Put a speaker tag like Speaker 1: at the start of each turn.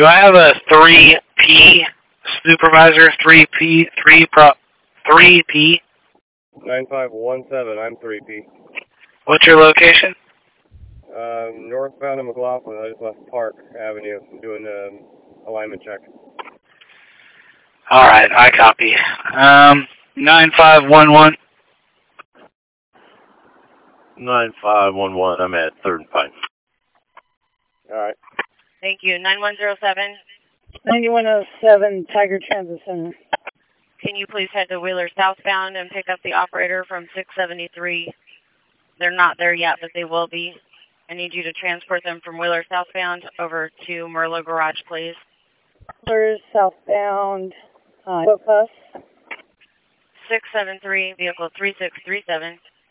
Speaker 1: Do I have a 3P supervisor? 3P?
Speaker 2: 9517, I'm 3P.
Speaker 1: What's your location?
Speaker 2: Northbound in McLaughlin. I just left Park Avenue doing alignment check.
Speaker 1: Alright, I copy. 9511.
Speaker 3: 9511, I'm at 3rd and Pine.
Speaker 2: Alright.
Speaker 4: Thank you. 9107.
Speaker 5: 9107, Tiger Transit Center.
Speaker 4: Can you please head to Wheeler southbound and pick up the operator from 673? They're not there yet, but they will be. I need you to transport them from Wheeler southbound over to Merlot Garage, please.
Speaker 5: Wheeler southbound, what bus?
Speaker 4: 673, vehicle 3637.